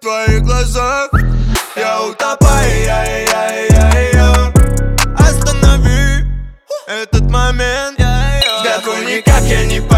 твоих глазах я утопаю, останови этот момент. С какой никак я не